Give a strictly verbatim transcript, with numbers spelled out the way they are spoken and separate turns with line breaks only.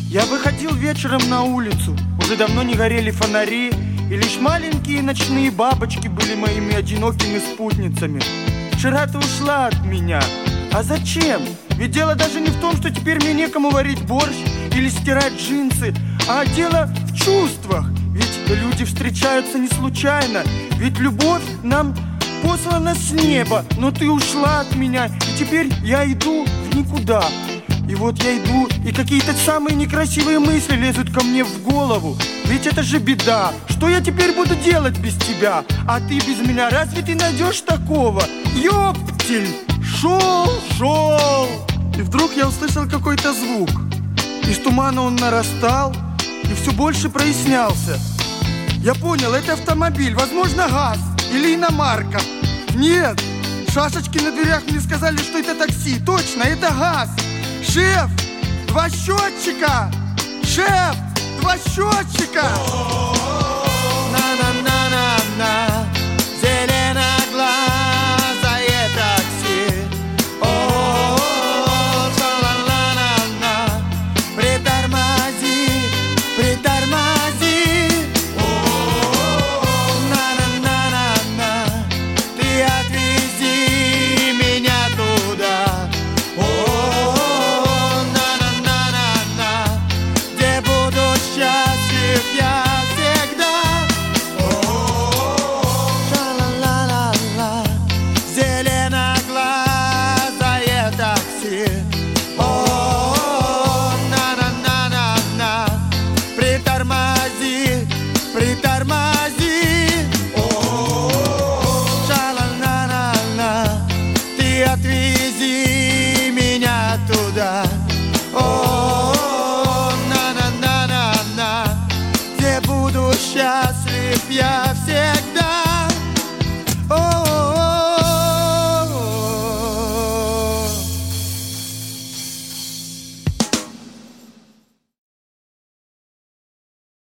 Я выходил вечером на улицу, уже давно не горели фонари, и лишь маленькие ночные бабочки были моими одинокими спутницами. Вчера ты ушла от меня. А зачем? Ведь дело даже не в том, что теперь мне некому варить борщ или стирать джинсы, а дело в чувствах. Ведь люди встречаются не случайно. Ведь любовь нам послана с неба. Но ты ушла от меня, и теперь я иду в никуда. И вот я иду, и какие-то самые некрасивые мысли лезут ко мне в голову. Ведь это же беда. Что я теперь буду делать без тебя? А ты без меня, разве ты найдешь такого? Ёптель! Шел, шел! И вдруг я услышал какой-то звук. Из тумана он нарастал и все больше прояснялся. Я понял, это автомобиль, возможно, ГАЗ или иномарка. Нет, шашечки на дверях мне сказали, что это такси. Точно, это ГАЗ. Шеф, два счетчика! Шеф, два счетчика! На-на-на.